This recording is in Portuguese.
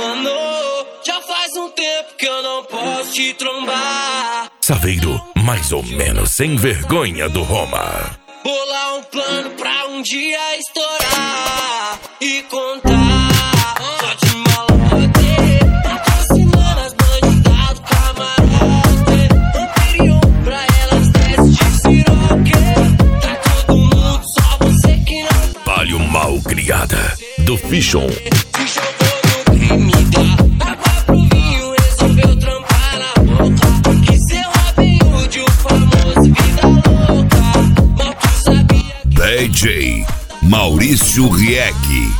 mano, já faz um tempo que eu não posso te trombar. Saveiro, mais ou menos sem vergonha do Roma. Bolar um plano pra um dia estourar e contar. Só de malote, patrocinando as bandidas do camarote. Anterior pra elas desce de siroque. Tá todo mundo, só você que não. Palio mal criada do Fichon. Se jogou no crime, dá água pro vinho, resolveu trampar na boca. Que seu Robin Hood, o famoso vida louca. Mal tu sabia que DJ Maurício Rieck.